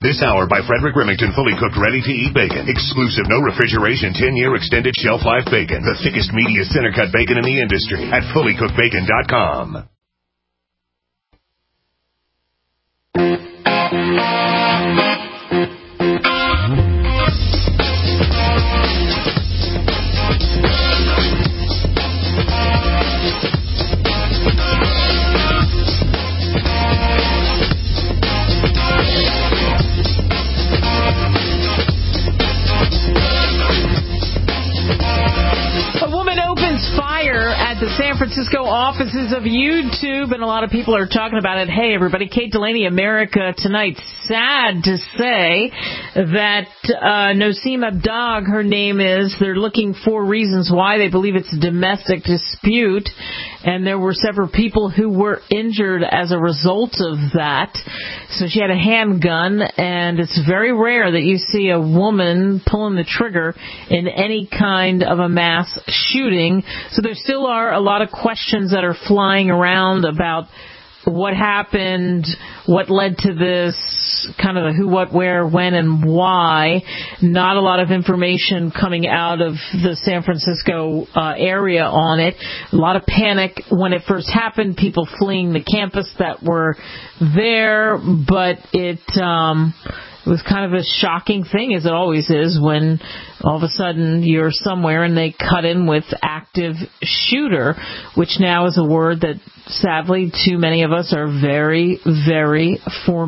This hour by Frederick Remington, fully cooked, ready-to-eat bacon. Exclusive, no refrigeration, 10-year extended shelf life bacon. The thickest, meatiest center-cut bacon in the industry at fullycookedbacon.com. The San Francisco offices of YouTube, and a lot of people are talking about it. Hey, everybody, Kate Delaney, America Tonight. Sad to say that Noseem Abdag, her name is, they're looking for reasons why. They believe it's a domestic dispute, and there were several people who were injured as a result of that. So she had a handgun, and it's very rare that you see a woman pulling the trigger in any kind of a mass shooting. So there still are a lot of questions that are flying around about what happened, what led to this, kind of the who, what, where, when, and why. Not a lot of information coming out of the San Francisco area on it. A lot of panic when it first happened, people fleeing the campus that were there, but it was kind of a shocking thing, as it always is, when all of a sudden you're somewhere and they cut in with active shooter, which now is a word that sadly too many of us are very, very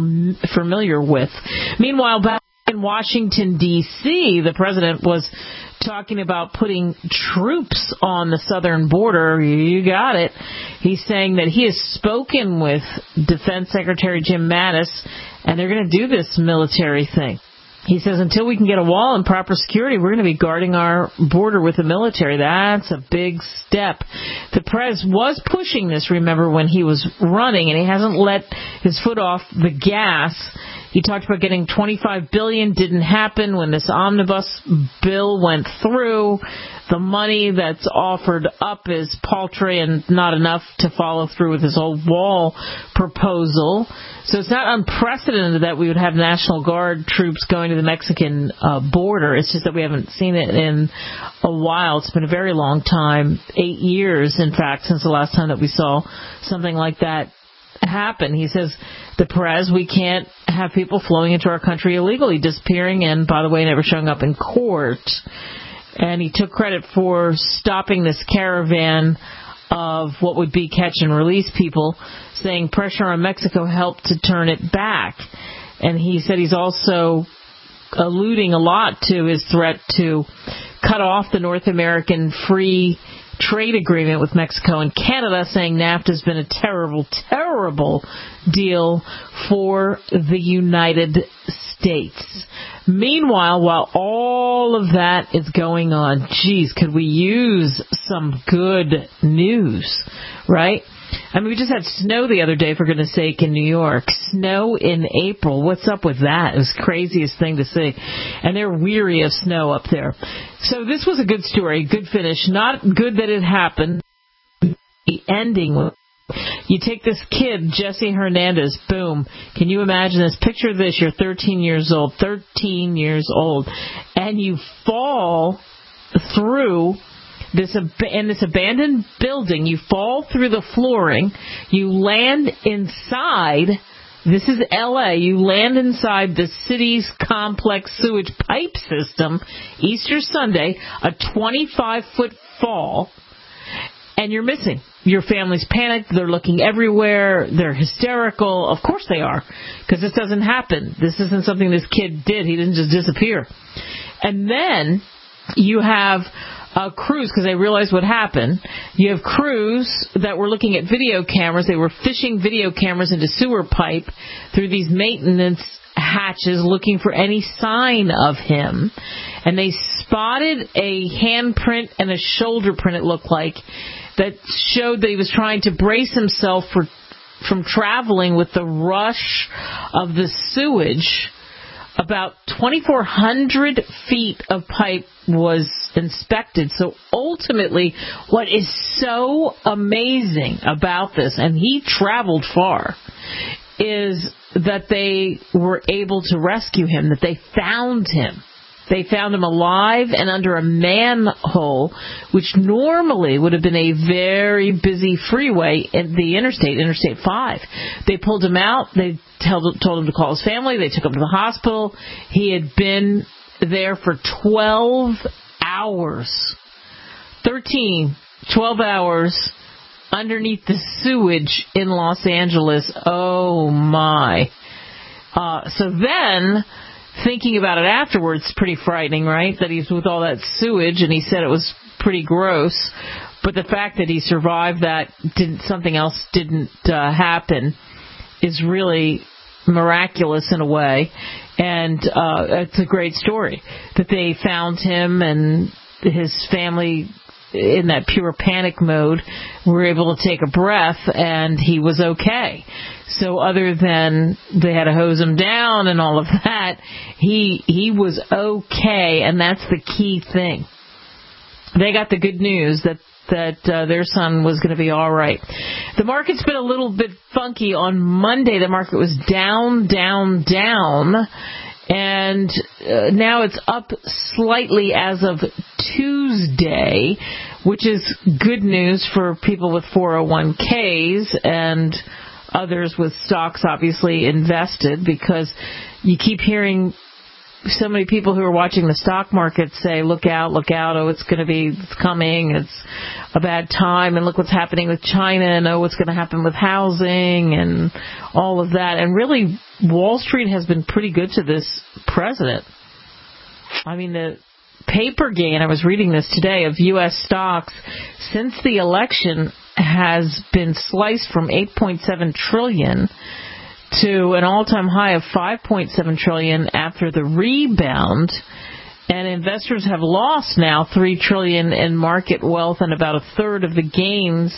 familiar with. Meanwhile, back in Washington, D.C., the president was talking about putting troops on the southern border. You got it. He's saying that he has spoken with Defense Secretary Jim Mattis, and they're going to do this military thing. He says until we can get a wall and proper security, we're going to be guarding our border with the military. That's a big step. The Prez was pushing this, remember, when he was running, and he hasn't let his foot off the gas. He talked about getting $25 billion, didn't happen when this omnibus bill went through. The money that's offered up is paltry and not enough to follow through with his whole wall proposal. So it's not unprecedented that we would have National Guard troops going to the Mexican border. It's just that we haven't seen it in a while. It's been a very long time, 8 years, in fact, since the last time that we saw something like that happen. He says, the Perez, we can't have people flowing into our country illegally, disappearing, and, by the way, never showing up in court. And he took credit for stopping this caravan of what would be catch and release people, saying pressure on Mexico helped to turn it back. And he said he's also alluding a lot to his threat to cut off the North American free trade agreement with Mexico and Canada, saying NAFTA has been a terrible, terrible deal for the United States. Meanwhile, while all of that is going on, geez, could we use some good news, right? I mean, we just had snow the other day, for goodness sake, in New York. Snow in April. What's up with that? It was the craziest thing to see. And they're weary of snow up there. So this was a good story, good finish. Not good that it happened. The ending was, you take this kid, Jesse Hernandez, boom. Can you imagine this? Picture this. You're 13 years old, and you fall through in this abandoned building. You fall through the flooring. You land inside. This is L.A. You land inside the city's complex sewage pipe system, Easter Sunday, a 25-foot fall, and you're missing. Your family's panicked. They're looking everywhere. They're hysterical. Of course they are, because this doesn't happen. This isn't something this kid did. He didn't just disappear. And then you have crews, because they realized what happened. You have crews that were looking at video cameras. They were fishing video cameras into sewer pipe through these maintenance hatches looking for any sign of him. And they spotted a handprint and a shoulder print, it looked like, that showed that he was trying to brace himself from traveling with the rush of the sewage. About 2,400 feet of pipe was inspected. So ultimately, what is so amazing about this, and he traveled far, is that they were able to rescue him, that they found him. They found him alive and under a manhole, which normally would have been a very busy freeway in the Interstate 5. They pulled him out. They told him to call his family. They took him to the hospital. He had been there for 12 hours. 12 hours underneath the sewage in Los Angeles. Oh, my. So then, thinking about it afterwards, pretty frightening, right? That he's with all that sewage, and he said it was pretty gross. But the fact that he survived that, something else didn't happen, is really miraculous in a way. And it's a great story that they found him and his family in that pure panic mode were able to take a breath, and he was okay. So other than they had to hose him down and all of that, he was okay, and that's the key thing. They got the good news that their son was going to be all right. The market's been a little bit funky. On Monday, the market was down, and now it's up slightly as of Tuesday, which is good news for people with 401ks and others with stocks obviously invested, because you keep hearing so many people who are watching the stock market say, look out, oh, it's coming, it's a bad time, and look what's happening with China, and oh, what's going to happen with housing, and all of that. And really, Wall Street has been pretty good to this president. I mean, the paper gain, I was reading this today, of U.S. stocks since the election has been sliced from $8.7 trillion to an all-time high of $5.7 trillion after the rebound, and investors have lost now $3 trillion in market wealth, and about a third of the gains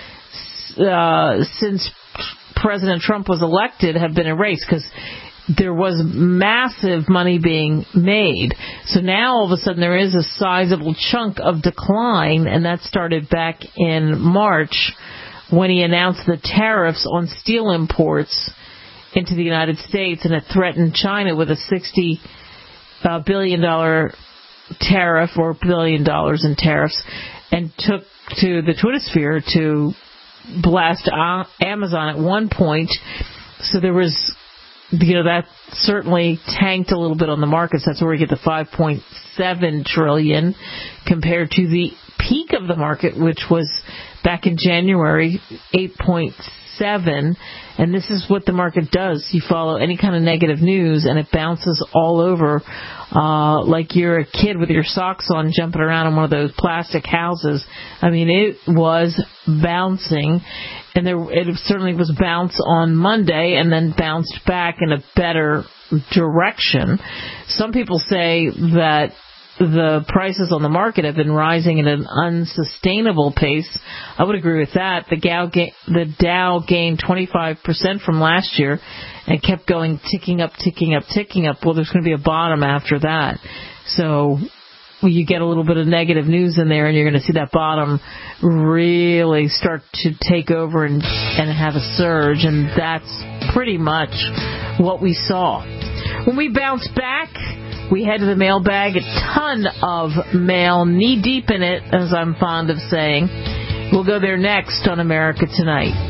since President Trump was elected have been erased, because there was massive money being made. So now all of a sudden there is a sizable chunk of decline, and that started back in March when he announced the tariffs on steel imports into the United States, and it threatened China with a $60 billion tariff, or $1 billion in tariffs, and took to the Twitter sphere to blast Amazon at one point. So there was, that certainly tanked a little bit on the markets. That's where we get the $5.7 trillion compared to the peak of the market, which was back in January, 8.7. And this is what the market does. You follow any kind of negative news, and it bounces all over, like you're a kid with your socks on jumping around in one of those plastic houses. I mean, it was bouncing, and it certainly was bounce on Monday and then bounced back in a better direction. Some people say that the prices on the market have been rising at an unsustainable pace. I would agree with that. The Dow gained 25% from last year and kept going, ticking up. Well, there's going to be a bottom after that. So you get a little bit of negative news in there, and you're going to see that bottom really start to take over and have a surge, and that's pretty much what we saw. When we bounce back, we head to the mailbag, a ton of mail, knee-deep in it, as I'm fond of saying. We'll go there next on America Tonight.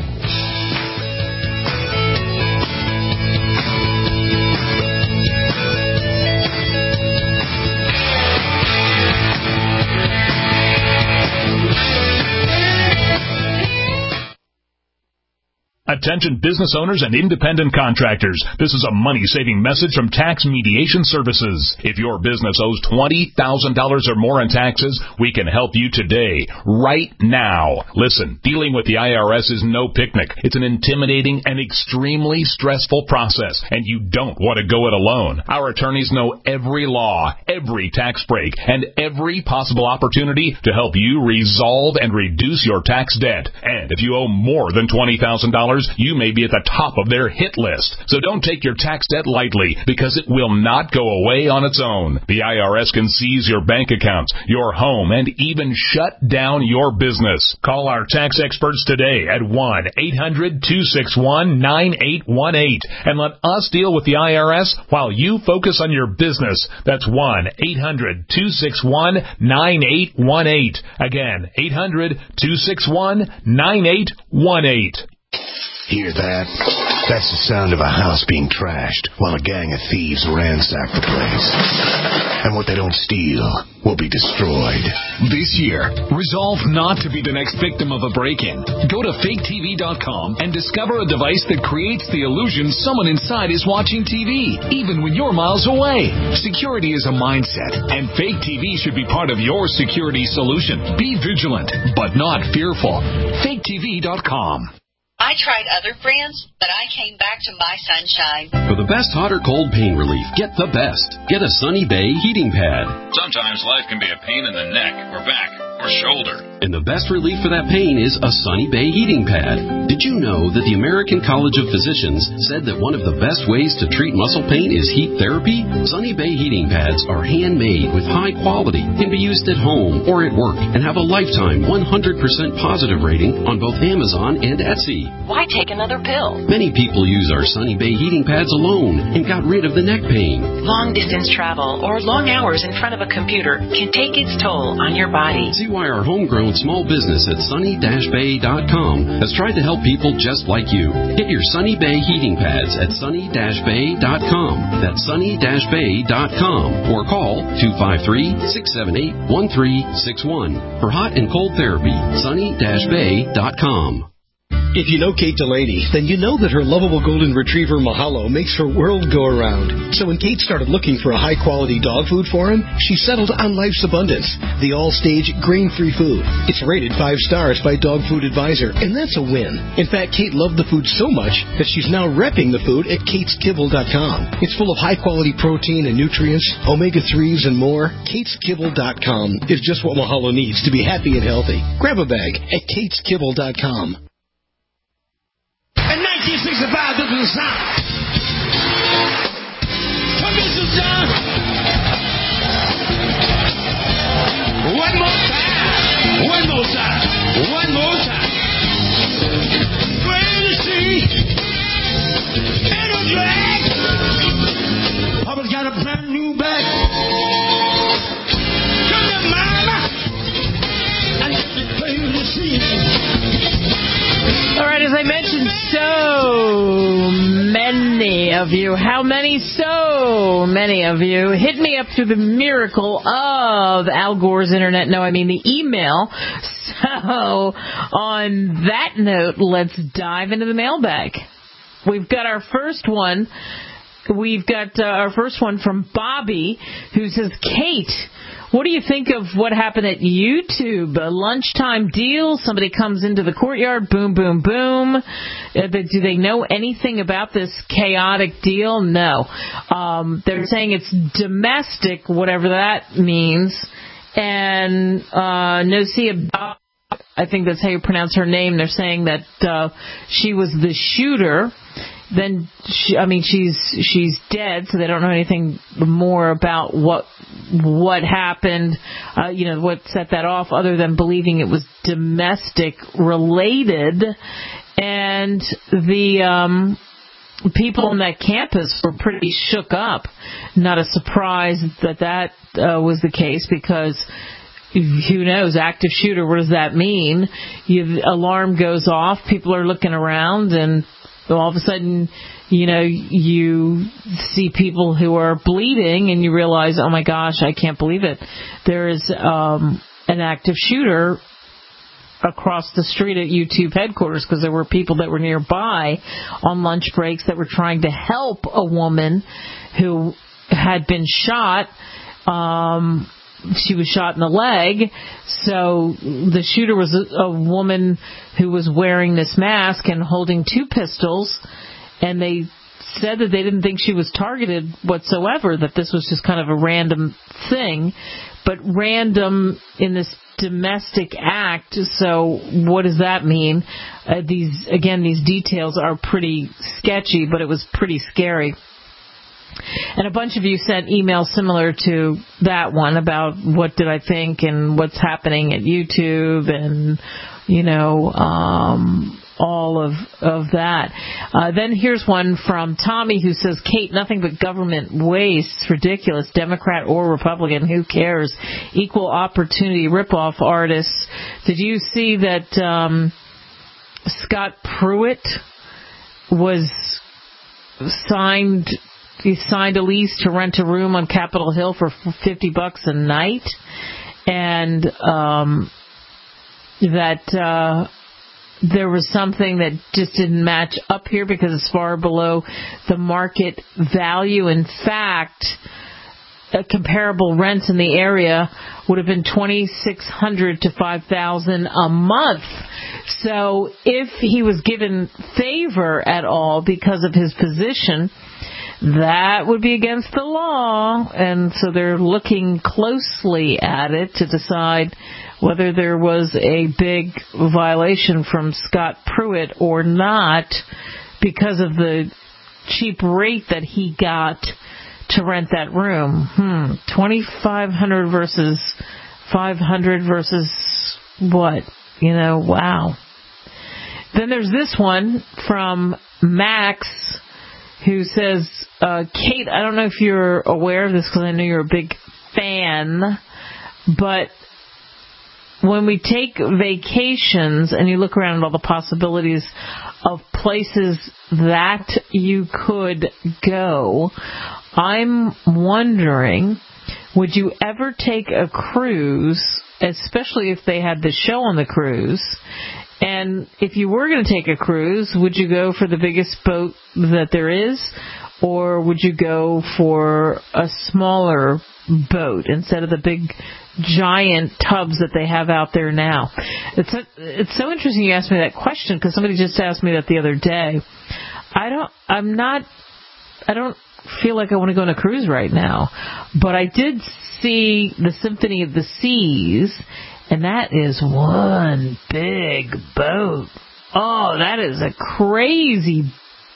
Attention business owners and independent contractors. This is a money-saving message from Tax Mediation Services. If your business owes $20,000 or more in taxes, we can help you today, right now. Listen, dealing with the IRS is no picnic. It's an intimidating and extremely stressful process, and you don't want to go it alone. Our attorneys know every law, every tax break, and every possible opportunity to help you resolve and reduce your tax debt. And if you owe more than $20,000, you may be at the top of their hit list. So don't take your tax debt lightly, because it will not go away on its own. The IRS can seize your bank accounts, your home, and even shut down your business. Call our tax experts today at 1-800-261-9818 and let us deal with the IRS while you focus on your business. That's 1-800-261-9818. Again, 800-261-9818. Hear that? That's the sound of a house being trashed while a gang of thieves ransack the place. And what they don't steal will be destroyed. This year, resolve not to be the next victim of a break-in. Go to faketv.com and discover a device that creates the illusion someone inside is watching TV, even when you're miles away. Security is a mindset, and Fake TV should be part of your security solution. Be vigilant, but not fearful. faketv.com. I tried other brands, but I came back to My Sunshine. For the best hot or cold pain relief, get the best. Get a Sunny Bay heating pad. Sometimes life can be a pain in the neck or back or shoulder. And the best relief for that pain is a Sunny Bay heating pad. Did you know that the American College of Physicians said that one of the best ways to treat muscle pain is heat therapy? Sunny Bay heating pads are handmade with high quality, can be used at home or at work, and have a lifetime 100% positive rating on both Amazon and Etsy. Why take another pill? Many people use our Sunny Bay heating pads alone and got rid of the neck pain. Long-distance travel or long hours in front of a computer can take its toll on your body. See why our homegrown small business at sunny-bay.com has tried to help people just like you. Get your Sunny Bay heating pads at sunny-bay.com. That's sunny-bay.com. Or call 253-678-1361 for hot and cold therapy. sunny-bay.com. If you know Kate Delaney, then you know that her lovable golden retriever Mahalo makes her world go around. So when Kate started looking for a high-quality dog food for him, she settled on Life's Abundance, the all-stage grain-free food. It's rated 5 stars by Dog Food Advisor, and that's a win. In fact, Kate loved the food so much that she's now repping the food at kateskibble.com. It's full of high-quality protein and nutrients, omega-3s, and more. kateskibble.com is just what Mahalo needs to be happy and healthy. Grab a bag at kateskibble.com. In 1965, this was the sound. Permission, John. One more time. One more time. One more time. Where to see? Ain't no drag. Papa's got a brand new bag. Come here, mama. I got to play to see it. All right, as I mentioned, so many of you, how many? So many of you hit me up through the miracle of Al Gore's internet. No, I mean the email. So on that note, let's dive into the mailbag. We've got our first one. We've got our first one from Bobby, who says, Kate, what do you think of what happened at YouTube? A lunchtime deal, somebody comes into the courtyard, boom, boom, boom. Do they know anything about this chaotic deal? No. They're saying it's domestic, whatever that means. And Nosia, I think that's how you pronounce her name. They're saying that she was the shooter. Then she's dead, so they don't know anything more about what happened, what set that off, other than believing it was domestic related. And the people on that campus were pretty shook up. Not a surprise that was the case, because who knows, active shooter, what does that mean? Alarm goes off, people are looking around, and all of a sudden, you see people who are bleeding, and you realize, oh my gosh, I can't believe it. There is an active shooter across the street at YouTube headquarters, because there were people that were nearby on lunch breaks that were trying to help a woman who had been shot. She was shot in the leg. So the shooter was a woman who was wearing this mask and holding 2 pistols, and they said that they didn't think she was targeted whatsoever, that this was just kind of a random thing. But random in this domestic act. So what does that mean? These details are pretty sketchy, but it was pretty scary. And a bunch of you sent emails similar to that one about what did I think and what's happening at YouTube and, all of that. Then here's one from Tommy who says, Kate, nothing but government waste. It's ridiculous. Democrat or Republican, who cares? Equal opportunity ripoff artists. Did you see that Scott Pruitt was signed... He signed a lease to rent a room on Capitol Hill for $50 a night, and that there was something that just didn't match up here because it's far below the market value. In fact, comparable rents in the area would have been $2,600 to $5,000 a month. So if he was given favor at all because of his position, that would be against the law, and so they're looking closely at it to decide whether there was a big violation from Scott Pruitt or not because of the cheap rate that he got to rent that room. $2,500 versus $500 versus what? Wow. Then there's this one from Max, who says, Kate, I don't know if you're aware of this because I know you're a big fan, but when we take vacations and you look around at all the possibilities of places that you could go, I'm wondering, would you ever take a cruise, especially if they had the show on the cruise? And if you were going to take a cruise, would you go for the biggest boat that there is, or would you go for a smaller boat instead of the big giant tubs that they have out there now? It's so interesting you asked me that question because somebody just asked me that the other day. I don't feel like I want to go on a cruise right now, but I did see the Symphony of the Seas. And that is one big boat. Oh, that is a crazy,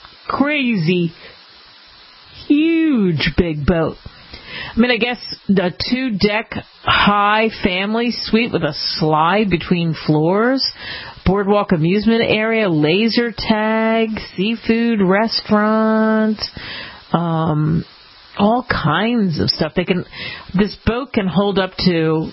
huge big boat. I mean, I guess a 2-deck high family suite with a slide between floors, boardwalk amusement area, laser tag, seafood restaurant, all kinds of stuff. This boat can hold up to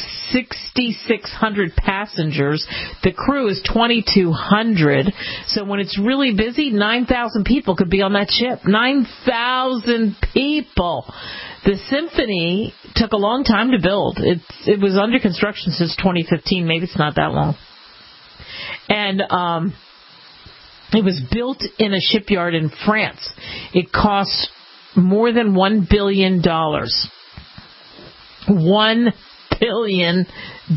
6,600 passengers. The crew is 2,200. So when it's really busy, 9,000 people could be on that ship. 9,000 people. The Symphony took a long time to build. It was under construction since 2015. Maybe it's not that long. And it was built in a shipyard in France. It cost more than $1 billion. $1 billion.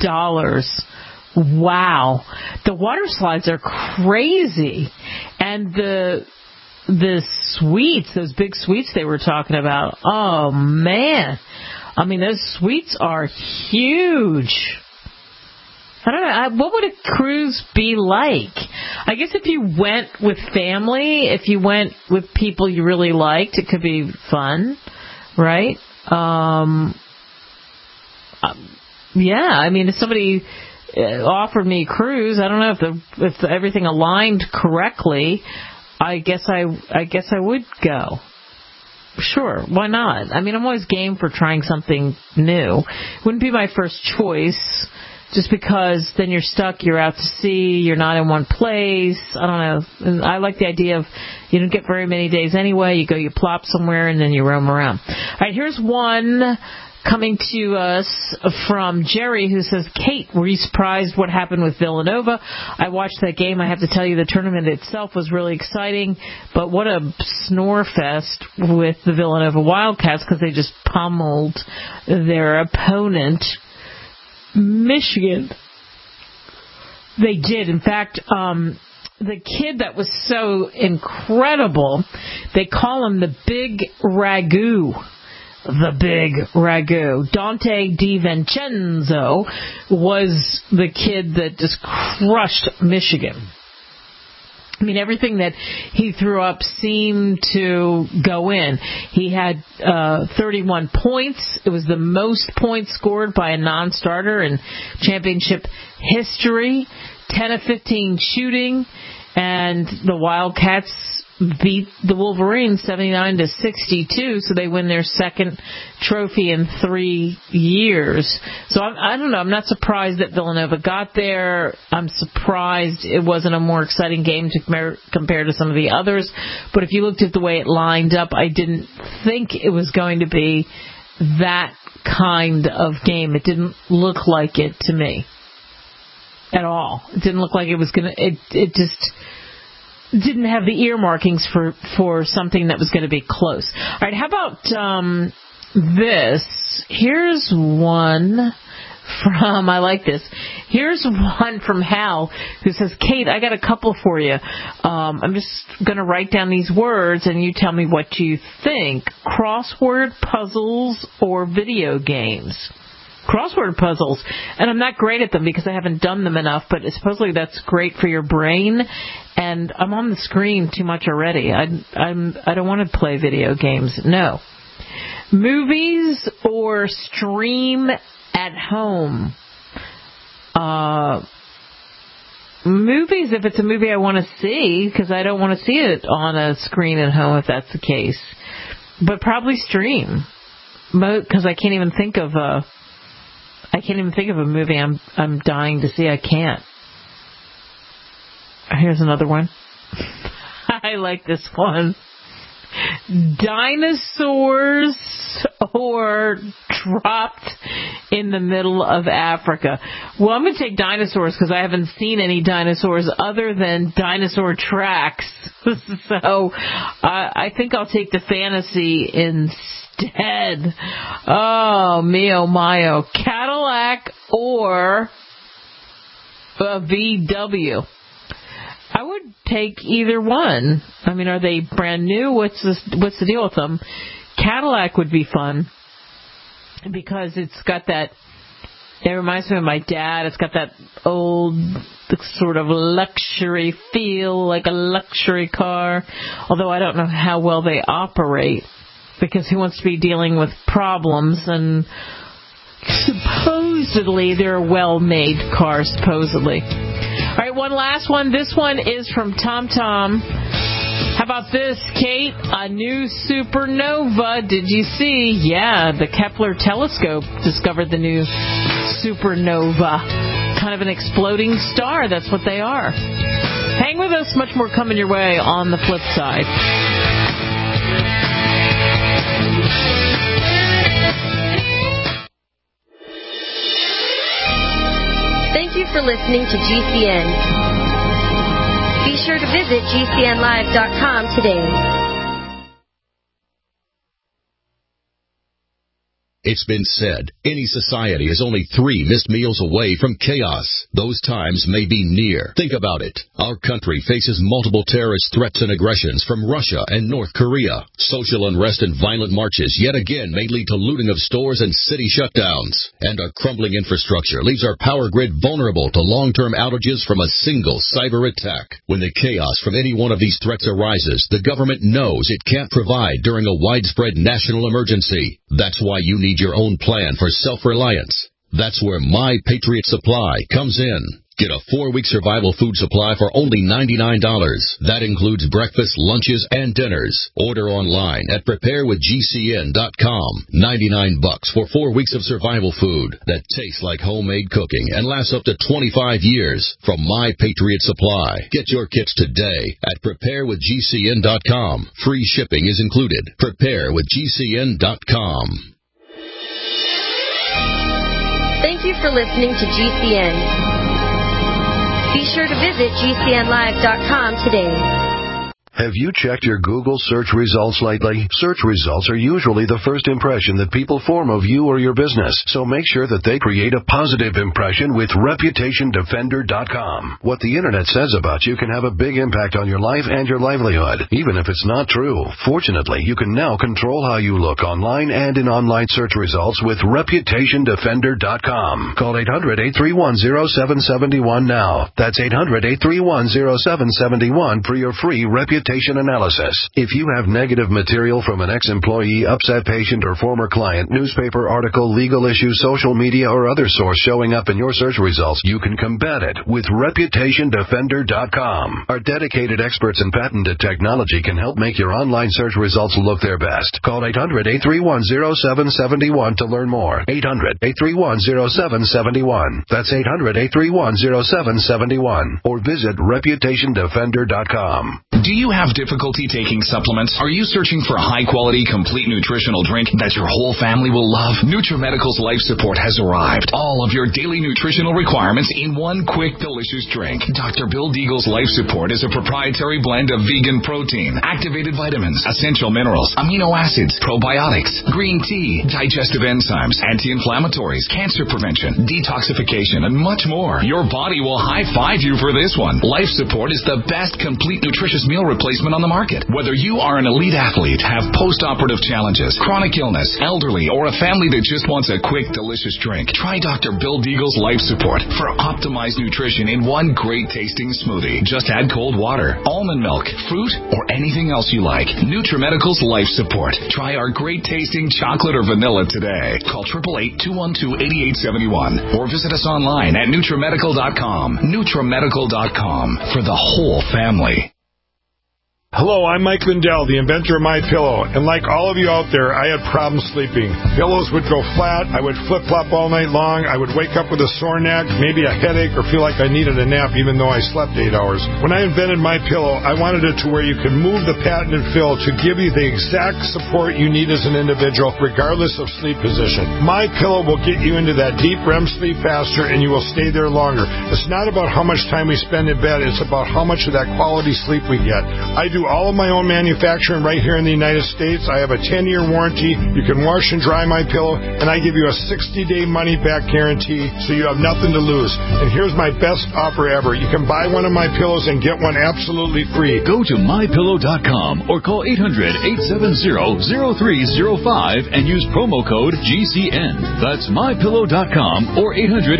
Wow. The water slides are crazy. And the suites, those big suites they were talking about, oh man. I mean, those suites are huge. I don't know. What would a cruise be like? I guess if you went with family, if you went with people you really liked, it could be fun, right? Yeah, I mean, if somebody offered me a cruise, I don't know if everything aligned correctly. I guess I would go. Sure, why not? I mean, I'm always game for trying something new. Wouldn't be my first choice, just because then you're stuck, you're out to sea, you're not in one place. I don't know. I like the idea of you don't get very many days anyway. You go, you plop somewhere, and then you roam around. All right, here's one coming to us from Jerry, who says, Kate, were you surprised what happened with Villanova? I watched that game. I have to tell you, the tournament itself was really exciting, but what a snore fest with the Villanova Wildcats because they just pummeled their opponent, Michigan. They did. In fact, the kid that was so incredible, they call him the Big Ragu. the big ragu. Dante DiVincenzo was the kid that just crushed Michigan. I mean, everything that he threw up seemed to go in. He had 31 points. It was the most points scored by a non-starter in championship history. 10 of 15 shooting, and the Wildcats beat the Wolverines 79-62, so they win their second trophy in 3 years. So I don't know. I'm not surprised that Villanova got there. I'm surprised it wasn't a more exciting game to compare to some of the others. But if you looked at the way it lined up, I didn't think it was going to be that kind of game. It didn't look like it to me at all. It didn't look like it was going to. It just didn't have the earmarkings for something that was going to be close. All right, how about this? Here's one from, I like this. Here's one from Hal who says, Kate, I got a couple for you. I'm just going to write down these words and you tell me what you think. Crossword puzzles or video games? Crossword puzzles, and I'm not great at them because I haven't done them enough, but supposedly that's great for your brain, and I'm on the screen too much already. I don't want to play video games. No. Movies or stream at home? Movies if it's a movie I want to see, because I don't want to see it on a screen at home if that's the case. But probably stream, because I can't even think of a movie I'm dying to see. I can't. Here's another one. I like this one. Dinosaurs or dropped in the middle of Africa? Well, I'm going to take dinosaurs because I haven't seen any dinosaurs other than dinosaur tracks. So I think I'll take the fantasy instead. Oh, mio mio. Cadillac or a VW? I would take either one. I mean, are they brand new? What's the deal with them? Cadillac would be fun because it's got that. It reminds me of my dad. It's got that old sort of luxury feel, like a luxury car. Although I don't know how well they operate because he wants to be dealing with problems, and supposedly they're a well-made car, supposedly. All right, one last one. This one is from TomTom. How about this, Kate? A new supernova. Did you see? Yeah, the Kepler telescope discovered the new supernova. Kind of an exploding star. That's what they are. Hang with us. Much more coming your way on the flip side. Thank you for listening to GCN. Be sure to visit GCNlive.com today. It's been said, any society is only 3 missed meals away from chaos. Those times may be near. Think about it. Our country faces multiple terrorist threats and aggressions from Russia and North Korea. Social unrest and violent marches yet again may lead to looting of stores and city shutdowns. And a crumbling infrastructure leaves our power grid vulnerable to long-term outages from a single cyber attack. When the chaos from any one of these threats arises, the government knows it can't provide during a widespread national emergency. That's why you need your own plan for self-reliance. That's where My Patriot Supply comes in. Get a 4-week survival food supply for only $99. That includes breakfast, lunches, and dinners. Order online at preparewithgcn.com. $99 for 4 weeks of survival food that tastes like homemade cooking and lasts up to 25 years from My Patriot Supply. Get your kits today at preparewithgcn.com. Free shipping is included. Preparewithgcn.com. Thank you for listening to GCN. Be sure to visit GCNlive.com today. Have you checked your Google search results lately? Search results are usually the first impression that people form of you or your business, so make sure that they create a positive impression with ReputationDefender.com. What the Internet says about you can have a big impact on your life and your livelihood, even if it's not true. Fortunately, you can now control how you look online and in online search results with ReputationDefender.com. Call 800-831-0771 now. That's 800-831-0771 for your free reputation analysis. If you have negative material from an ex-employee, upset patient, or former client, newspaper article, legal issue, social media, or other source showing up in your search results, you can combat it with ReputationDefender.com. Our dedicated experts in patented technology can help make your online search results look their best. Call 800-831-0771 to learn more. 800-831-0771. That's 800-831-0771. Or visit ReputationDefender.com. Do you have difficulty taking supplements? Are you searching for a high-quality, complete nutritional drink that your whole family will love? NutriMedical's Life Support has arrived. All of your daily nutritional requirements in one quick, delicious drink. Dr. Bill Deagle's Life Support is a proprietary blend of vegan protein, activated vitamins, essential minerals, amino acids, probiotics, green tea, digestive enzymes, anti-inflammatories, cancer prevention, detoxification, and much more. Your body will high-five you for this one. Life Support is the best complete nutritious meal replacement on the market. Whether you are an elite athlete, have post-operative challenges, chronic illness, elderly, or a family that just wants a quick, delicious drink, try Dr. Bill Deagle's Life Support for optimized nutrition in one great-tasting smoothie. Just add cold water, almond milk, fruit, or anything else you like. NutriMedical's Life Support. Try our great-tasting chocolate or vanilla today. Call 888-212-8871 or visit us online at NutriMedical.com. NutriMedical.com for the whole family. Hello, I'm Mike Lindell, the inventor of MyPillow, and like all of you out there, I had problems sleeping. Pillows would go flat, I would flip-flop all night long, I would wake up with a sore neck, maybe a headache, or feel like I needed a nap even though I slept 8 hours. When I invented MyPillow, I wanted it to where you can move the patented fill to give you the exact support you need as an individual, regardless of sleep position. MyPillow will get you into that deep REM sleep faster, and you will stay there longer. It's not about how much time we spend in bed, it's about how much of that quality sleep we get. I do all of my own manufacturing right here in the United States. I have a 10-year warranty. You can wash and dry my pillow, and I give you a 60-day money-back guarantee, so you have nothing to lose. And here's my best offer ever. You can buy one of my pillows and get one absolutely free. Go to MyPillow.com or call 800-870-0305 and use promo code GCN. That's MyPillow.com or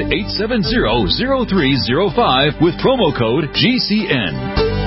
800-870-0305 with promo code GCN.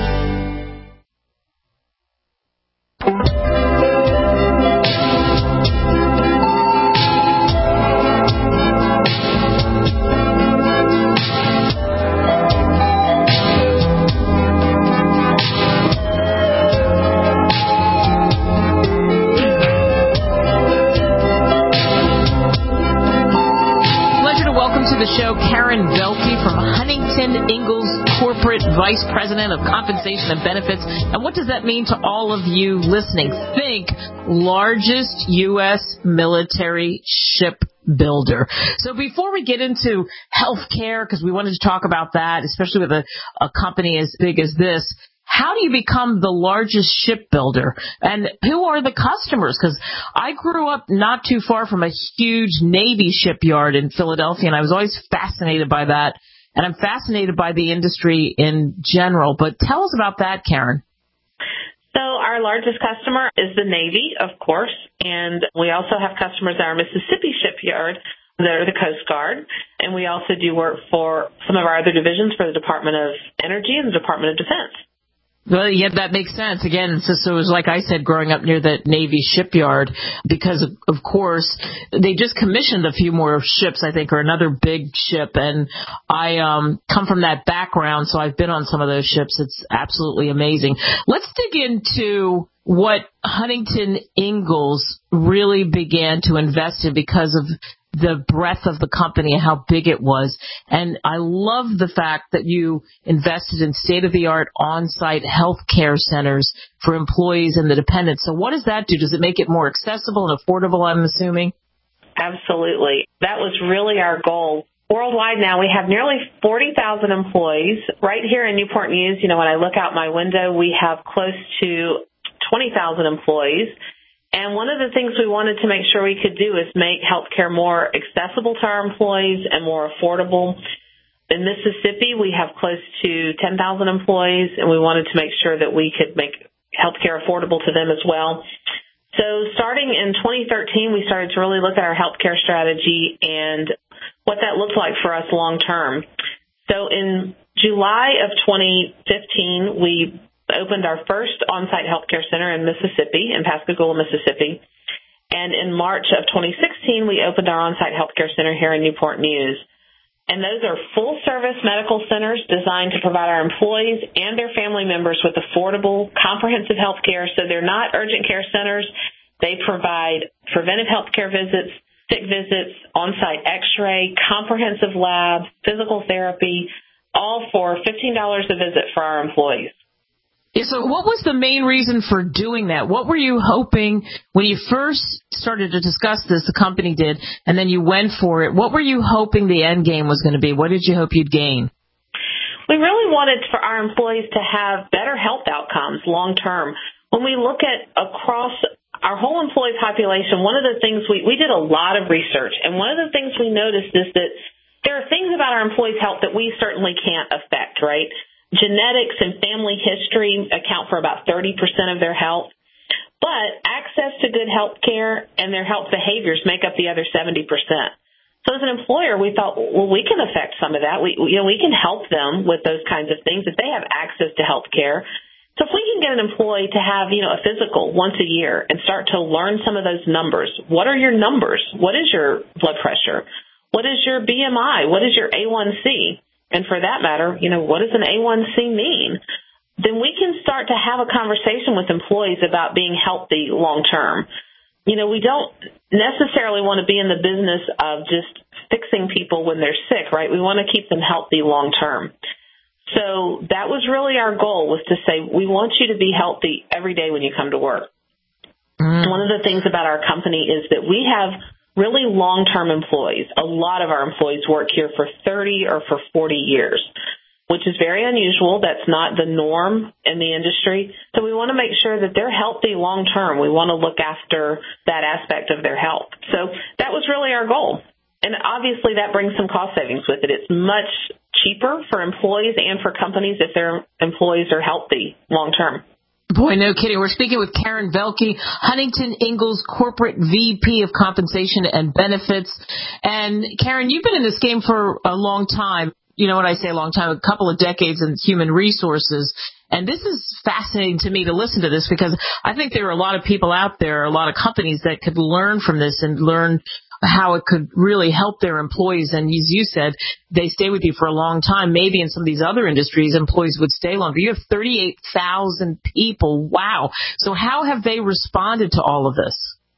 Vice President of Compensation and Benefits. And what does that mean to all of you listening? Think largest U.S. military shipbuilder. So before we get into healthcare, because we wanted to talk about that, especially with a company as big as this, how do you become the largest shipbuilder? And who are the customers? Because I grew up not too far from a huge Navy shipyard in Philadelphia, and I was always fascinated by that. And I'm fascinated by the industry in general. But tell us about that, Karen. So our largest customer is the Navy, of course. And we also have customers at our Mississippi shipyard that are the Coast Guard. And we also do work for some of our other divisions for the Department of Energy and the Department of Defense. Well, yeah, that makes sense. Again, so it was like I said, growing up near the Navy shipyard, because, of course, they just commissioned a few more ships, I think, or another big ship. And I come from that background, so I've been on some of those ships. It's absolutely amazing. Let's dig into what Huntington Ingalls really began to invest in because of the breadth of the company and how big it was. And I love the fact that you invested in state-of-the-art on-site health care centers for employees and the dependents. So what does that do? Does it make it more accessible and affordable, I'm assuming? Absolutely. That was really our goal Worldwide now, we have nearly 40,000 employees. Right here in Newport News, when I look out my window, we have close to 20,000 employees. And one of the things we wanted to make sure we could do is make healthcare more accessible to our employees and more affordable. In Mississippi, we have close to 10,000 employees, and we wanted to make sure that we could make healthcare affordable to them as well. So starting in 2013, we started to really look at our healthcare strategy and what that looked like for us long term. So in July of 2015, we opened our first on-site healthcare center in Mississippi, in Pascagoula, Mississippi. And in March of 2016, we opened our on-site healthcare center here in Newport News. And those are full-service medical centers designed to provide our employees and their family members with affordable, comprehensive health care. So they're not urgent care centers. They provide preventive health care visits, sick visits, on-site x-ray, comprehensive lab, physical therapy, all for $15 a visit for our employees. Yeah, so what was the main reason for doing that? What were you hoping when you first started to discuss this, the company did, and then you went for it? What were you hoping the end game was going to be? What did you hope you'd gain? We really wanted for our employees to have better health outcomes long term. When we look at across our whole employee population, one of the things we did a lot of research, and one of the things we noticed is that there are things about our employees' health that we certainly can't affect, right? Genetics and family history account for about 30% of their health, but access to good health care and their health behaviors make up the other 70%. So as an employer, we thought, well, we can affect some of that. We can help them with those kinds of things if they have access to health care. So if we can get an employee to have, a physical once a year and start to learn some of those numbers. What are your numbers? What is your blood pressure? What is your BMI? What is your A1C? And for that matter, what does an A1C mean? Then we can start to have a conversation with employees about being healthy long term. We don't necessarily want to be in the business of just fixing people when they're sick, right? We want to keep them healthy long term. So that was really our goal, was to say, we want you to be healthy every day when you come to work. One of the things about our company is that we have really long-term employees. A lot of our employees work here for 30 or for 40 years, which is very unusual. That's not the norm in the industry. So we want to make sure that they're healthy long-term. We want to look after that aspect of their health. So that was really our goal. And obviously that brings some cost savings with it. It's much cheaper for employees and for companies if their employees are healthy long-term. Boy, no kidding. We're speaking with Karen Velke, Huntington Ingalls Corporate VP of Compensation and Benefits. And Karen, you've been in this game for a long time. You know what I say, a long time, a couple of decades in human resources. And this is fascinating to me to listen to this, because I think there are a lot of people out there, a lot of companies that could learn from this and learn how it could really help their employees. And as you said, they stay with you for a long time. Maybe in some of these other industries, employees would stay longer. You have 38,000 people. Wow. So how have they responded to all of this?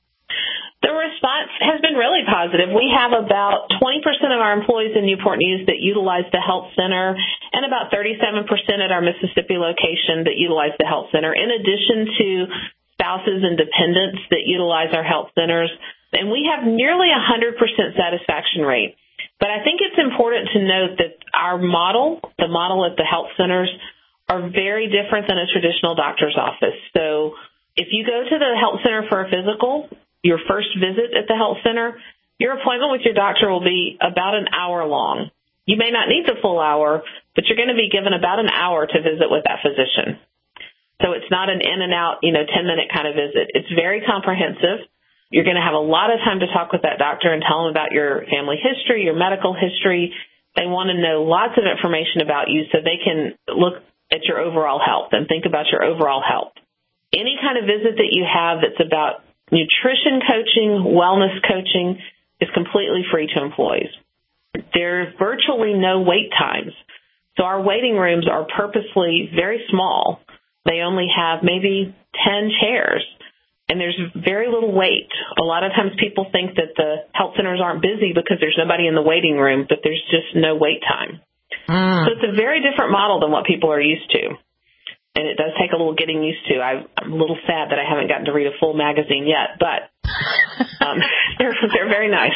The response has been really positive. We have about 20% of our employees in Newport News that utilize the health center, and about 37% at our Mississippi location that utilize the health center, in addition to spouses and dependents that utilize our health centers. And we have nearly 100% satisfaction rate. But I think it's important to note that our model, the model at the health centers, are very different than a traditional doctor's office. So if you go to the health center for a physical, your first visit at the health center, your appointment with your doctor will be about an hour long. You may not need the full hour, but you're going to be given about an hour to visit with that physician. So it's not an in and out, 10-minute kind of visit. It's very comprehensive. You're going to have a lot of time to talk with that doctor and tell them about your family history, your medical history. They want to know lots of information about you so they can look at your overall health and think about your overall health. Any kind of visit that you have that's about nutrition coaching, wellness coaching, is completely free to employees. There's virtually no wait times. So our waiting rooms are purposely very small. They only have maybe 10 chairs. And there's very little wait. A lot of times people think that the health centers aren't busy because there's nobody in the waiting room, but there's just no wait time. So it's a very different model than what people are used to. And it does take a little getting used to. I'm a little sad that I haven't gotten to read a full magazine yet, but They're very nice.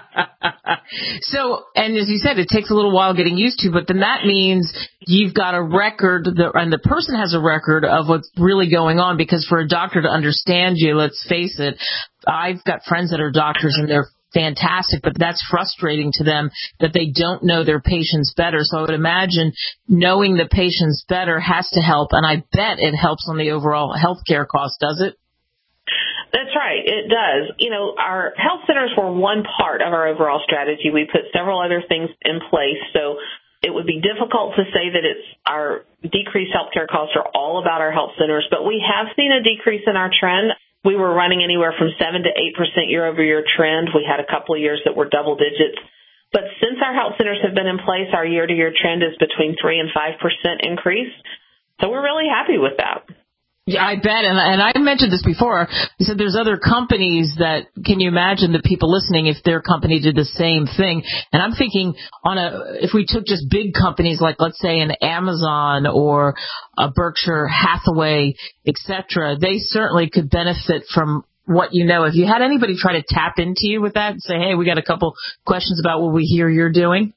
So, and as you said, it takes a little while getting used to, but then that means you've got a record, and the person has a record of what's really going on, because for a doctor to understand you, let's face it, I've got friends that are doctors and they're fantastic, but that's frustrating to them that they don't know their patients better. So I would imagine knowing the patients better has to help, and I bet it helps on the overall healthcare cost, does it? That's right. It does. Our health centers were one part of our overall strategy. We put several other things in place. So it would be difficult to say that it's our decreased healthcare costs are all about our health centers, but we have seen a decrease in our trend. We were running anywhere from 7 to 8% year-over-year trend. We had a couple of years that were double digits. But since our health centers have been in place, our year-to-year trend is between 3 and 5% increase. So we're really happy with that. Yeah, I bet. And I mentioned this before. You said there's other companies that, can you imagine the people listening if their company did the same thing? And I'm thinking if we took just big companies like, let's say, an Amazon or a Berkshire Hathaway, et cetera, they certainly could benefit from what you know. If you had anybody try to tap into you with that and say, hey, we got a couple questions about what we hear you're doing?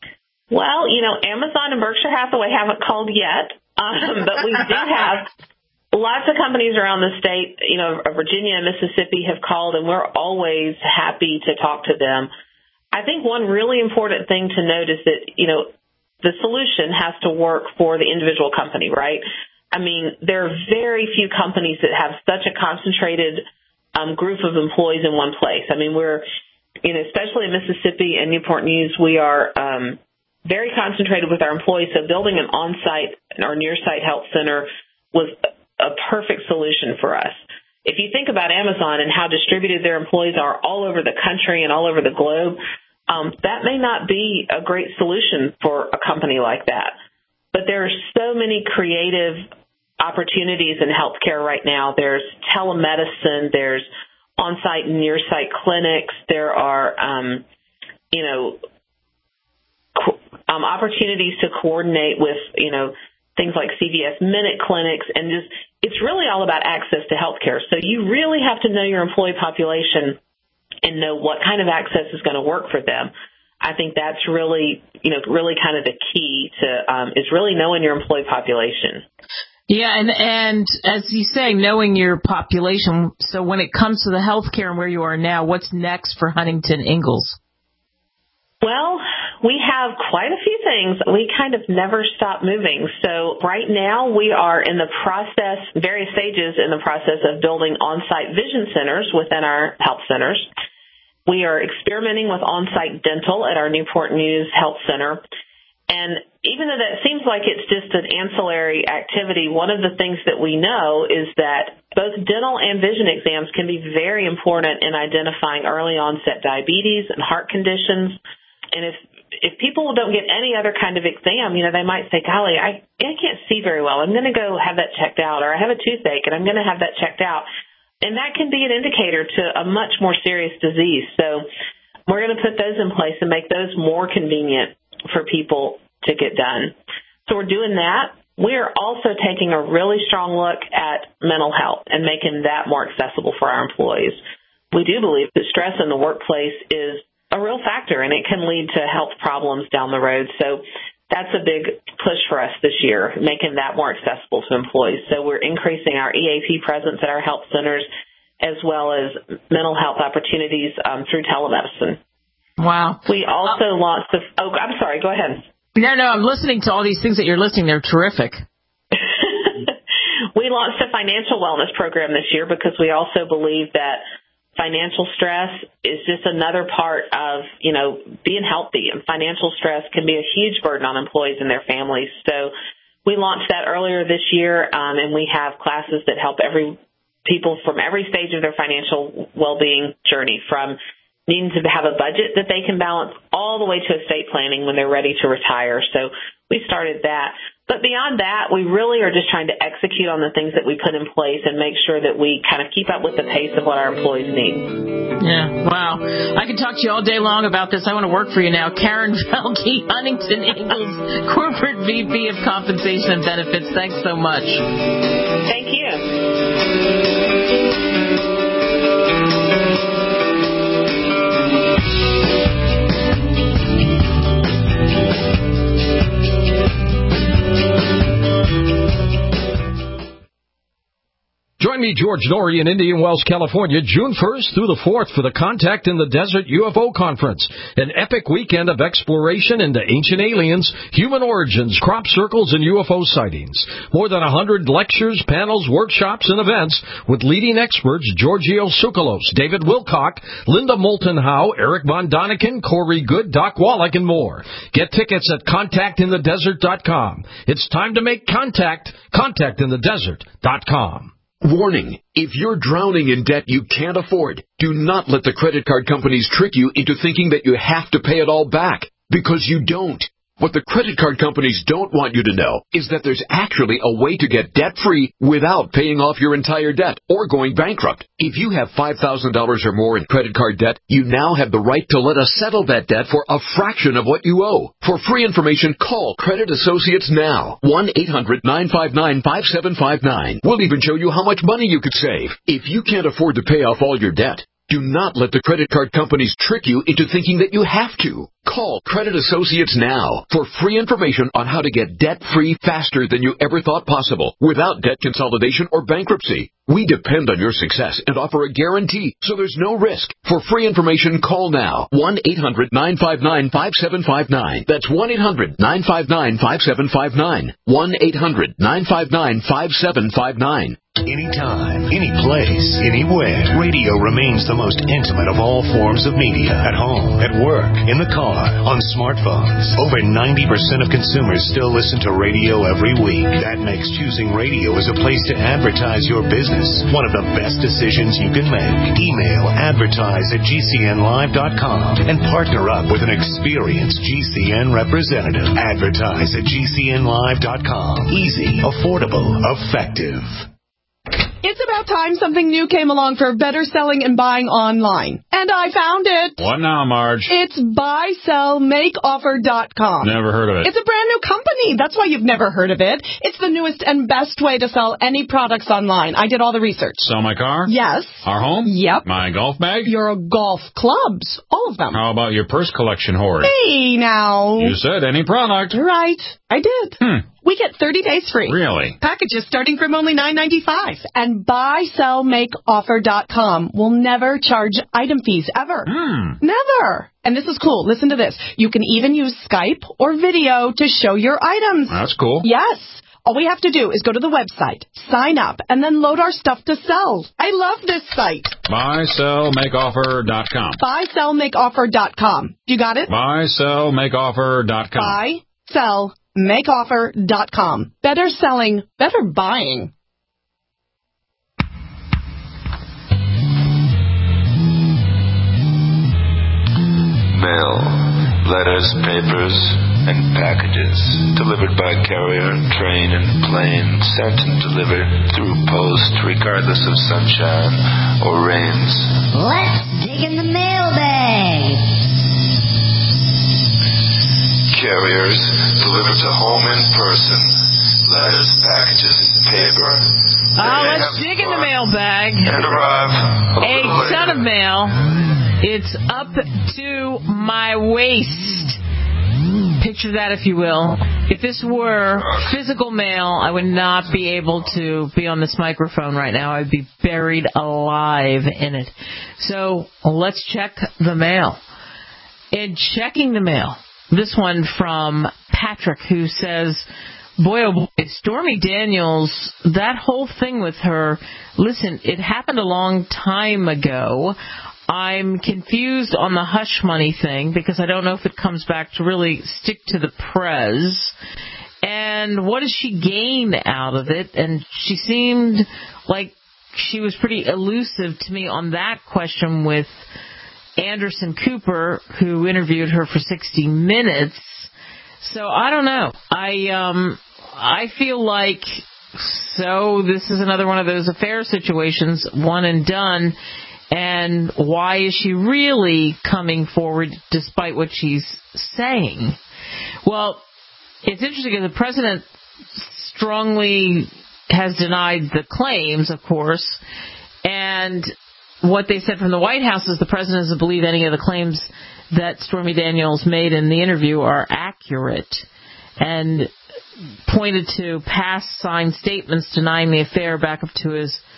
Well, Amazon and Berkshire Hathaway haven't called yet, but we do have lots of companies around the state, Virginia and Mississippi have called, and we're always happy to talk to them. I think one really important thing to note is that, the solution has to work for the individual company, right? I mean, there are very few companies that have such a concentrated group of employees in one place. I mean, we're, especially in Mississippi and Newport News, we are very concentrated with our employees. So building an on-site or near-site health center was a perfect solution for us. If you think about Amazon and how distributed their employees are all over the country and all over the globe, that may not be a great solution for a company like that. But there are so many creative opportunities in healthcare right now. There's telemedicine, there's on-site and near-site clinics, there are, opportunities to coordinate with, things like CVS Minute clinics, and it's really all about access to healthcare. So you really have to know your employee population and know what kind of access is going to work for them. I think that's really, really kind of the key to is really knowing your employee population. Yeah, and as you say, knowing your population. So when it comes to the healthcare and where you are now, what's next for Huntington Ingalls? Well, we have quite a few things. We kind of never stop moving. So right now we are in the process, various stages in the process of building on-site vision centers within our health centers. We are experimenting with on-site dental at our Newport News Health Center. And even though that seems like it's just an ancillary activity, one of the things that we know is that both dental and vision exams can be very important in identifying early onset diabetes and heart conditions. And if people don't get any other kind of exam, they might say, golly, I can't see very well. I'm going to go have that checked out, or I have a toothache and I'm going to have that checked out. And that can be an indicator to a much more serious disease. So we're going to put those in place and make those more convenient for people to get done. So we're doing that. We're also taking a really strong look at mental health and making that more accessible for our employees. We do believe that stress in the workplace is a real factor, and it can lead to health problems down the road. So that's a big push for us this year, making that more accessible to employees. So we're increasing our EAP presence at our health centers as well as mental health opportunities through telemedicine. Wow. We also launched I'm sorry, go ahead. No, I'm listening to all these things that you're listing. They're terrific. We launched a financial wellness program this year because we also believe that financial stress is just another part of, being healthy. And financial stress can be a huge burden on employees and their families. So we launched that earlier this year, and we have classes that help people from every stage of their financial well-being journey, from needing to have a budget that they can balance all the way to estate planning when they're ready to retire. So we started that. But beyond that, we really are just trying to execute on the things that we put in place and make sure that we kind of keep up with the pace of what our employees need. Yeah, wow. I could talk to you all day long about this. I want to work for you now. Karen Velke, Huntington Ingalls, Corporate VP of Compensation and Benefits. Thanks so much. Thank you. Join me, George Norrie, in Indian Wells, California, June 1st through the 4th for the Contact in the Desert UFO Conference, an epic weekend of exploration into ancient aliens, human origins, crop circles, and UFO sightings. More than 100 lectures, panels, workshops, and events with leading experts Giorgio Tsoukalos, David Wilcock, Linda Moulton Howe, Eric Von Daniken, Corey Good, Doc Wallach, and more. Get tickets at contactinthedesert.com. It's time to make contact. Contactinthedesert.com. Warning, if you're drowning in debt you can't afford, do not let the credit card companies trick you into thinking that you have to pay it all back, because you don't. What the credit card companies don't want you to know is that there's actually a way to get debt-free without paying off your entire debt or going bankrupt. If you have $5,000 or more in credit card debt, you now have the right to let us settle that debt for a fraction of what you owe. For free information, call Credit Associates now. 1-800-959-5759. We'll even show you how much money you could save. If you can't afford to pay off all your debt, do not let the credit card companies trick you into thinking that you have to. Call Credit Associates now for free information on how to get debt-free faster than you ever thought possible without debt consolidation or bankruptcy. We depend on your success and offer a guarantee, so there's no risk. For free information, call now. 1-800-959-5759. That's 1-800-959-5759. 1-800-959-5759. Anytime, any place, anywhere, radio remains the most intimate of all forms of media. At home, at work, in the car, on smartphones. Over 90% of consumers still listen to radio every week. That makes choosing radio as a place to advertise your business one of the best decisions you can make. Email advertise@gcnlive.com and partner up with an experienced GCN representative. Advertise@gcnlive.com. Easy, affordable, effective. It's about time something new came along for better selling and buying online. And I found it. What now, Marge? It's buysellmakeoffer.com. Never heard of it. It's a brand new company. That's why you've never heard of it. It's the newest and best way to sell any products online. I did all the research. Sell my car? Yes. Our home? Yep. My golf bag? Your golf clubs. All of them. How about your purse collection hoard? Hey, now. You said any product. Right. I did. We get 30 days free. Really? Packages starting from only $9.95. And buysellmakeoffer.com will never charge item fees ever. Never. And this is cool. Listen to this. You can even use Skype or video to show your items. That's cool. Yes. All we have to do is go to the website, sign up, and then load our stuff to sell. I love this site. Buysellmakeoffer.com. Buysellmakeoffer.com. You got it? Buysellmakeoffer.com. Buysellmakeoffer.com. Better selling, better buying. Mail, letters, papers, and packages delivered by carrier, train, and plane, sent and delivered through post regardless of sunshine or rains. Let's dig in the mailbag. Carriers delivered to home in person. Letters, packages, paper. Let's dig in the mailbag. And arrive a ton of mail. It's up to my waist. Picture that, if you will. If this were physical mail, I would not be able to be on this microphone right now. I'd be buried alive in it. So let's check the mail. In checking the mail, this one from Patrick, who says, boy, oh boy, Stormy Daniels, that whole thing with her, listen, it happened a long time ago. I'm confused on the hush money thing because I don't know if it comes back to really stick to the prez. And what does she gain out of it? And she seemed like she was pretty elusive to me on that question with Anderson Cooper, who interviewed her for 60 Minutes. So I don't know. I feel like, so this is another one of those affair situations, one and done. And why is she really coming forward despite what she's saying? Well, it's interesting because the president strongly has denied the claims, of course, and what they said from the White House is the president doesn't believe any of the claims that Stormy Daniels made in the interview are accurate, and pointed to past signed statements denying the affair back up to his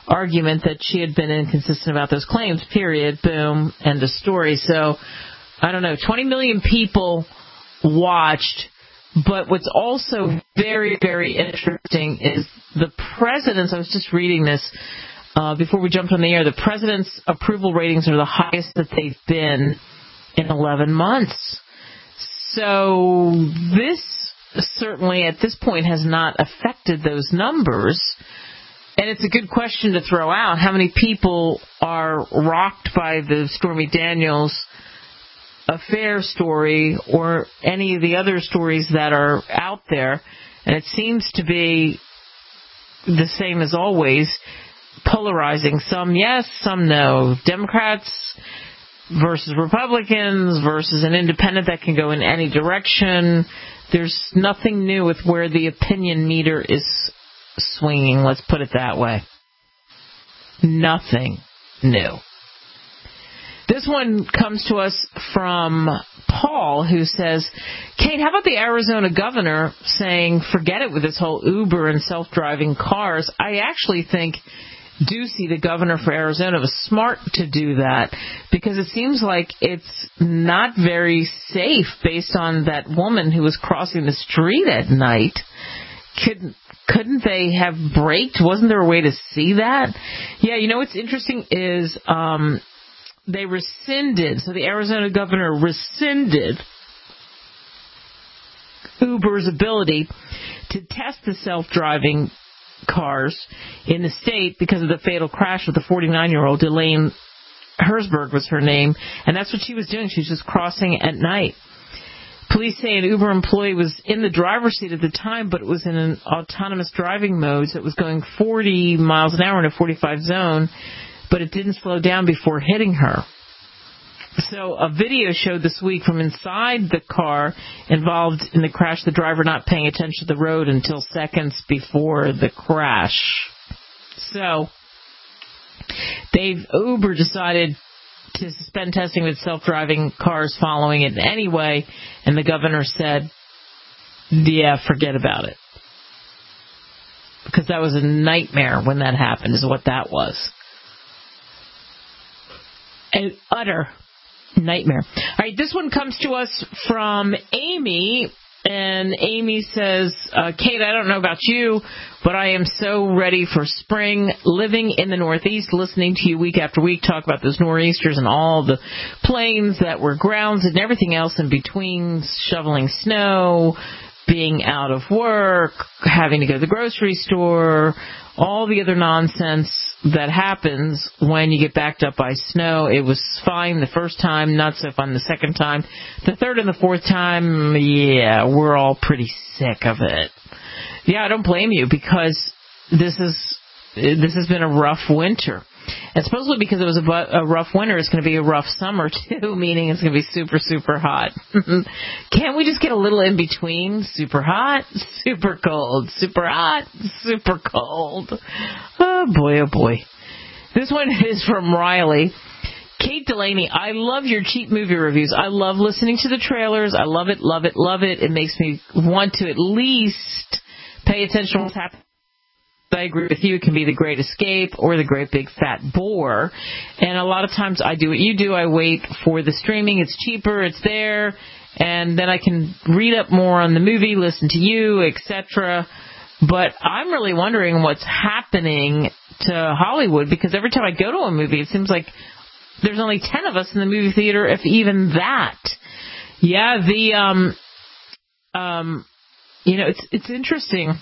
argument that she had been inconsistent about those claims, period, boom, end of story. So, I don't know, 20 million people watched, but what's also very, very interesting is the president's, I was just reading this before we jumped on the air, the president's approval ratings are the highest that they've been in 11 months. So this certainly at this point has not affected those numbers. And it's a good question to throw out. How many people are rocked by the Stormy Daniels affair story or any of the other stories that are out there? And it seems to be the same as always, polarizing. Some yes, some no. Democrats versus Republicans versus an independent that can go in any direction. There's nothing new with where the opinion meter is swinging, let's put it that way. Nothing new. This one comes to us from Paul, who says, Kate, how about the Arizona governor saying, forget it with this whole Uber and self-driving cars? I actually think Ducey, the governor for Arizona, was smart to do that because it seems like it's not very safe based on that woman who was crossing the street at night. Couldn't they have braked? Wasn't there a way to see that? Yeah, you know what's interesting is they rescinded, so the Arizona governor rescinded Uber's ability to test the self-driving cars in the state because of the fatal crash with the 49-year-old. Elaine Herzberg was her name, and that's what she was doing. She was just crossing at night. Police say an Uber employee was in the driver's seat at the time, but it was in an autonomous driving mode, so it was going 40 miles an hour in a 45 zone, but it didn't slow down before hitting her. So a video showed this week from inside the car involved in the crash, the driver not paying attention to the road until seconds before the crash. So Uber decided to suspend testing with self-driving cars following it anyway, and the governor said, yeah, forget about it. Because that was a nightmare when that happened, is what that was. An utter nightmare. All right, this one comes to us from Amy, and Amy says, Kate, I don't know about you, but I am so ready for spring. Living in the Northeast, listening to you week after week talk about those nor'easters and all the planes that were grounded and everything else in between, shoveling snow, being out of work, having to go to the grocery store, all the other nonsense that happens when you get backed up by snow. It was fine the first time, not so fun the second time. The third and the fourth time, yeah, we're all pretty sick of it. Yeah, I don't blame you because this has been a rough winter. And supposedly because it was a rough winter, it's going to be a rough summer too, meaning it's going to be super, super hot. Can't we just get a little in between? Super hot, super cold, super hot, super cold. Oh boy, oh boy. This one is from Riley. Kate Delaney, I love your cheap movie reviews. I love listening to the trailers. I love it, love it, love it. It makes me want to at least pay attention to what's happening. I agree with you. It can be The Great Escape or The Great Big Fat Bore. And a lot of times I do what you do. I wait for the streaming. It's cheaper. It's there. And then I can read up more on the movie, listen to you, etc. But I'm really wondering what's happening to Hollywood because every time I go to a movie, it seems like there's only 10 of us in the movie theater, if even that. Yeah, it's interesting.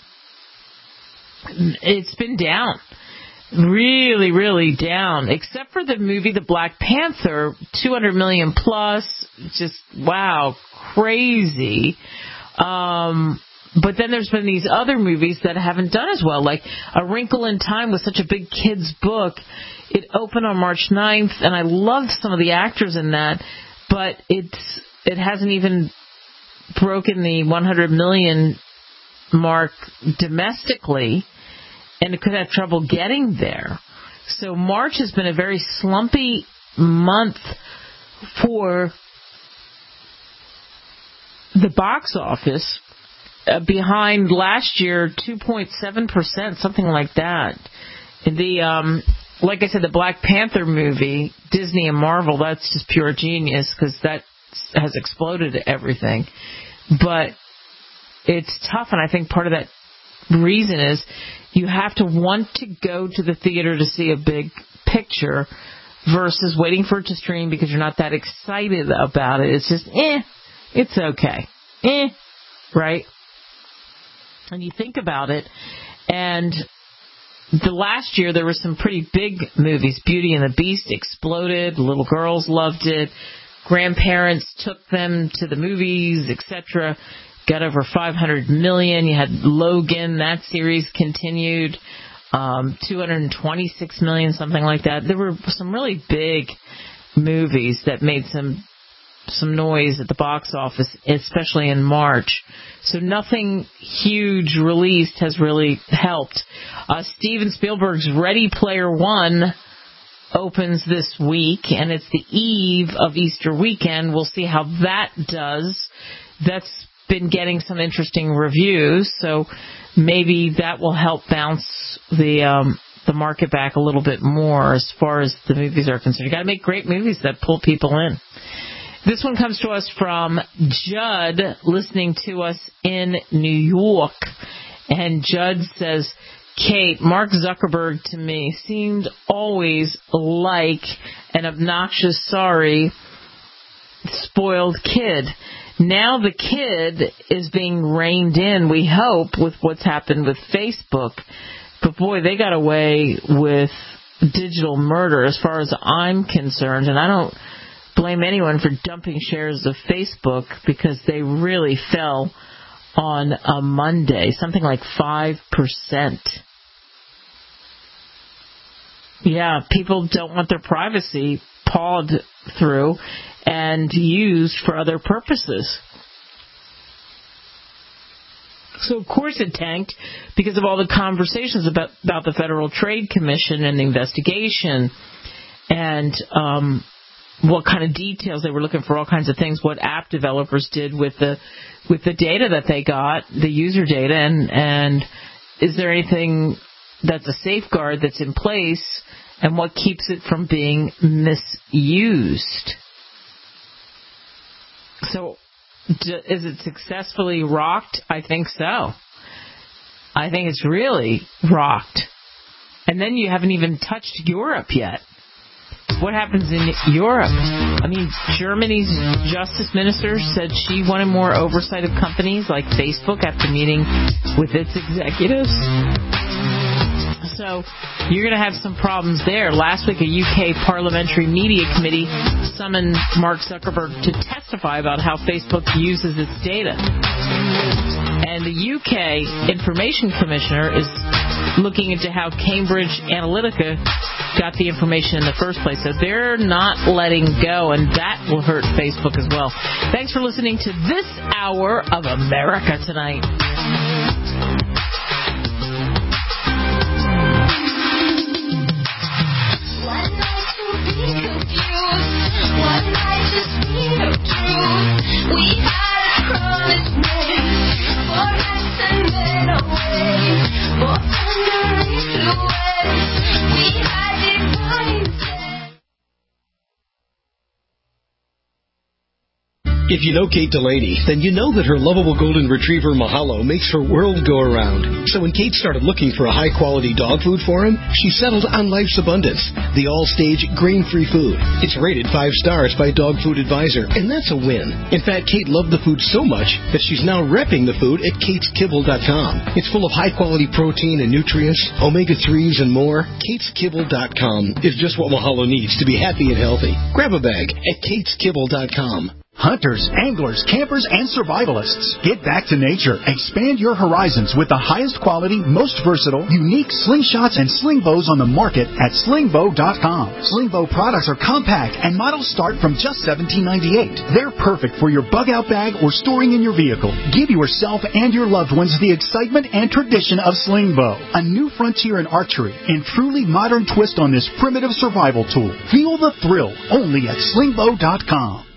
It's been down. Really, really down. Except for the movie The Black Panther, 200 million plus. Just, wow, crazy. But then there's been these other movies that haven't done as well, like A Wrinkle in Time was such a big kid's book. It opened on March 9th, and I loved some of the actors in that, but it hasn't even broken the 100 million mark domestically, and it could have trouble getting there. So March has been a very slumpy month for the box office, behind last year 2.7%, something like that. Like I said, the Black Panther movie, Disney and Marvel, that's just pure genius because that has exploded everything. But it's tough, and I think part of that reason is you have to want to go to the theater to see a big picture versus waiting for it to stream because you're not that excited about it. It's just, it's okay. Right? And you think about it, and the last year there were some pretty big movies. Beauty and the Beast exploded. Little girls loved it. Grandparents took them to the movies, etc. Got over 500 million. You had Logan. That series continued. 226 million, something like that. There were some really big movies that made some noise at the box office, especially in March. So nothing huge released has really helped. Steven Spielberg's Ready Player One opens this week, and it's the eve of Easter weekend. We'll see how that does. That's been getting some interesting reviews, so maybe that will help bounce the market back a little bit more as far as the movies are concerned. You got to make great movies that pull people in. This one comes to us from Judd, listening to us in New York. And Judd says, Kate, Mark Zuckerberg to me seemed always like an obnoxious, sorry, spoiled kid. Now the kid is being reined in, we hope, with what's happened with Facebook. But boy, they got away with digital murder as far as I'm concerned. And I don't blame anyone for dumping shares of Facebook because they really fell on a Monday, something like 5%. Yeah, people don't want their privacy pawed through and used for other purposes. So, of course, it tanked because of all the conversations about the Federal Trade Commission and the investigation and what kind of details they were looking for, all kinds of things, what app developers did with the data that they got, the user data, and is there anything that's a safeguard that's in place, and what keeps it from being misused. So, is it successfully rocked? I think so. I think it's really rocked. And then you haven't even touched Europe yet. What happens in Europe? I mean, Germany's justice minister said she wanted more oversight of companies like Facebook after meeting with its executives. So you're going to have some problems there. Last week, a UK parliamentary media committee summoned Mark Zuckerberg to testify about how Facebook uses its data. And the UK Information Commissioner is looking into how Cambridge Analytica got the information in the first place. So they're not letting go, and that will hurt Facebook as well. Thanks for listening to this hour of America Tonight. If you know Kate Delaney, then you know that her lovable golden retriever Mahalo makes her world go around. So when Kate started looking for a high-quality dog food for him, she settled on Life's Abundance, the all-stage grain-free food. It's rated 5 stars by Dog Food Advisor, and that's a win. In fact, Kate loved the food so much that she's now repping the food at KatesKibble.com. It's full of high-quality protein and nutrients, omega-3s, and more. KatesKibble.com is just what Mahalo needs to be happy and healthy. Grab a bag at KatesKibble.com. Hunters, anglers, campers, and survivalists. Get back to nature. Expand your horizons with the highest quality, most versatile, unique slingshots and sling bows on the market at slingbow.com. Slingbow products are compact and models start from just $17.98. They're perfect for your bug-out bag or storing in your vehicle. Give yourself and your loved ones the excitement and tradition of Slingbow, a new frontier in archery and truly modern twist on this primitive survival tool. Feel the thrill only at slingbow.com.